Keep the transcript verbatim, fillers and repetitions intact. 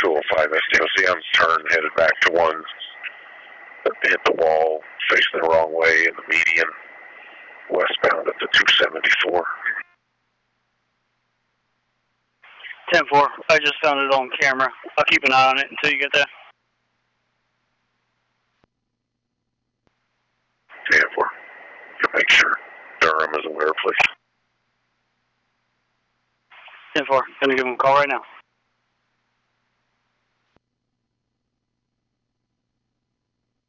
two oh five S D O C. I'm turned, headed back to one. Hit the wall, facing the wrong way in the median, westbound at the two seventy-four. ten four, I just found it on camera. I'll keep an eye on it until you get there. ten four. Make sure Durham is aware, please. ten four, gonna give him a call right now.